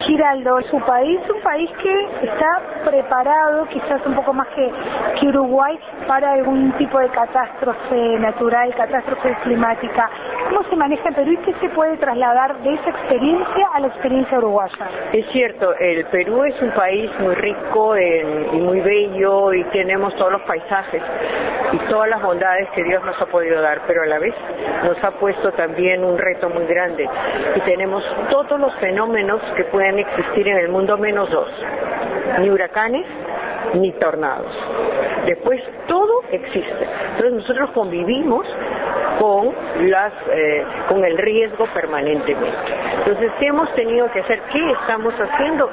Giraldo, su país, un país que está preparado, quizás un poco más que Uruguay, para algún tipo de catástrofe natural, catástrofe climática. ¿Cómo se maneja en Perú y qué se puede trasladar de esa experiencia a la experiencia uruguaya? Es cierto, el Perú es un país muy rico y muy bello y tenemos todos los paisajes y todas las bondades que Dios nos ha podido dar, pero a la vez nos ha puesto también un reto muy grande y tenemos todos los fenómenos que pueden existir en el mundo menos dos, ni huracanes ni tornados. Después todo existe. Entonces nosotros convivimos con el riesgo permanentemente. Entonces, ¿qué hemos tenido que hacer? ¿Qué estamos haciendo?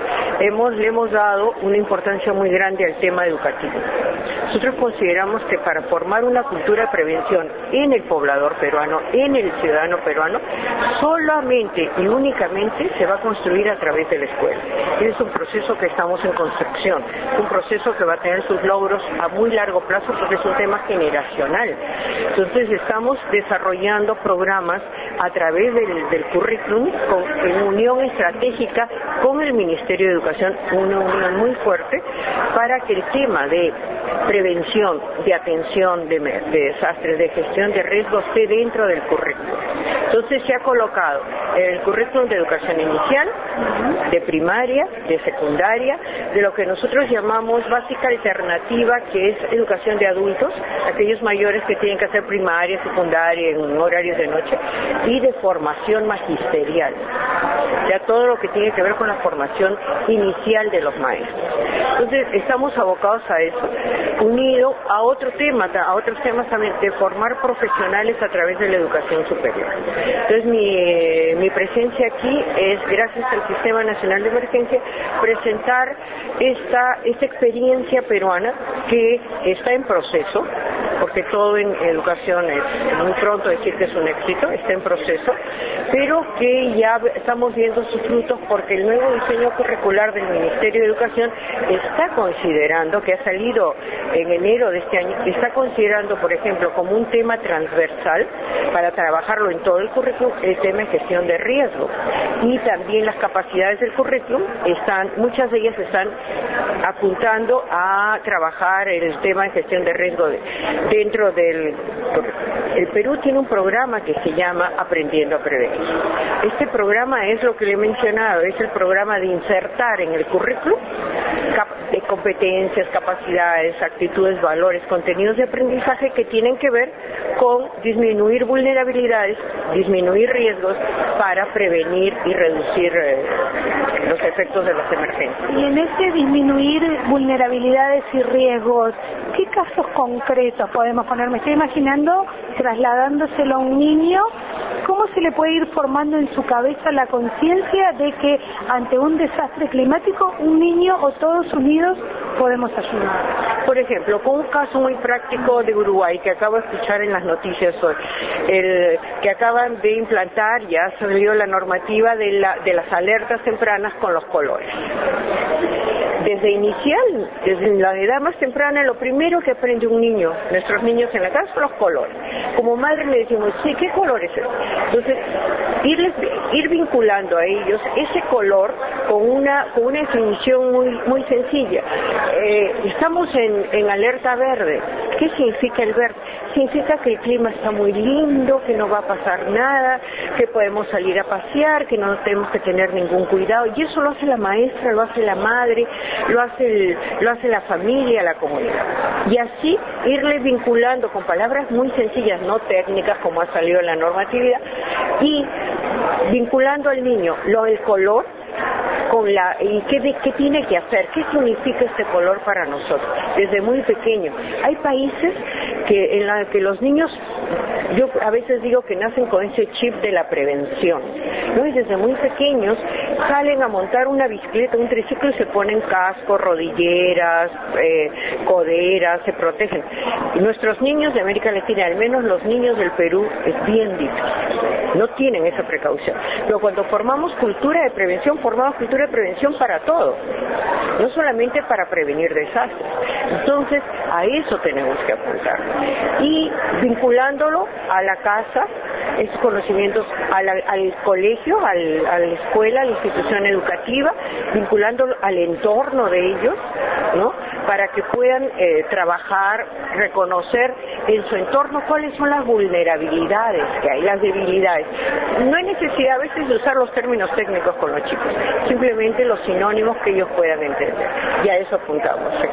Le hemos dado una importancia muy grande al tema educativo. Nosotros consideramos que para formar una cultura de prevención en el poblador peruano, en el ciudadano peruano, solamente y únicamente se va a construir a través de la escuela. Es un proceso que estamos en construcción, un proceso que va a tener sus logros a muy largo plazo porque es un tema generacional. Entonces, estamos desarrollando programas a través del currículum en unión estratégica con el Ministerio de Educación, una unión muy fuerte para que el tema de prevención, de atención de desastres, de gestión de riesgos esté dentro del currículum. Entonces se ha colocado en el currículum de educación inicial, de primaria, de secundaria, de lo que nosotros llamamos básica alternativa, que es educación de adultos, aquellos mayores que tienen que hacer primaria, secundaria en horarios de noche, y de formación magisterial, ya todo lo que tiene que ver con la formación inicial de los maestros. Entonces estamos abocados a eso, unido a otros temas también, de formar profesionales a través de la educación superior. Entonces mi presencia aquí es, gracias al Sistema Nacional de Emergencia, presentar esta experiencia peruana que está en proceso, porque todo en educación es muy pronto decir que es un éxito, está en proceso, pero que ya estamos viendo sus frutos porque el nuevo diseño curricular del Ministerio de Educación está considerando, que ha salido en enero de este año, está considerando, por ejemplo, como un tema transversal para trabajarlo en todo el currículum, el tema de gestión de riesgo. Y también las capacidades del currículum muchas de ellas están apuntando a trabajar el tema de gestión de riesgo dentro del... El Perú tiene un programa que se llama Aprendiendo a Prevenir. Este programa es lo que le he mencionado, es el programa de insertar en el currículum de competencias, capacidades, actitudes, valores, contenidos de aprendizaje que tienen que ver con disminuir vulnerabilidades, disminuir riesgos para prevenir y reducir los efectos de las emergencias. Y en ese disminuir vulnerabilidades y riesgos, ¿qué casos concretos podemos poner? Me estoy imaginando trasladándoselo a un niño, ¿cómo se le puede ir formando en su cabeza la conciencia de que ante un desastre climático un niño o todos unidos podemos ayudar? Por ejemplo, con un caso muy práctico de Uruguay que acabo de escuchar en las noticias hoy, que acaban de implantar, ya salió la normativa de las alertas tempranas con los colores. Desde la edad más temprana, lo primero que aprende un niño, nuestros niños en la casa, son los colores. Como madre le decimos, sí, ¿qué color es ese? Entonces, ir vinculando a ellos ese color con una definición muy sencilla. Estamos en alerta verde. ¿Qué significa el verde? Significa que el clima está muy lindo, que no va a pasar nada, que podemos salir a pasear, que no tenemos que tener ningún cuidado. Y eso lo hace la maestra, lo hace la madre, lo hace la familia, la comunidad. Y así irle vinculando con palabras muy sencillas, no técnicas como ha salido en la normatividad, y vinculando al niño el color y qué tiene que hacer, qué significa este color para nosotros desde muy pequeño. Hay países en los que los niños, yo a veces digo que nacen con ese chip de la prevención, ¿no? Y desde muy pequeños salen a montar una bicicleta, un triciclo y se ponen casco, rodilleras, coderas, se protegen. Y nuestros niños de América Latina, al menos los niños del Perú, es bien difícil, no tienen esa precaución. Pero cuando formamos cultura de prevención para todo, no solamente para prevenir desastres. Entonces, a eso tenemos que apuntar. Y vinculándolo a la casa, esos conocimientos al colegio, a la escuela, a la institución educativa, vinculándolo al entorno de ellos, ¿no? Para que puedan trabajar, reconocer en su entorno cuáles son las vulnerabilidades que hay, las debilidades. No hay necesidad a veces de usar los términos técnicos con los chicos, simplemente los sinónimos que ellos puedan entender. Y a eso apuntamos.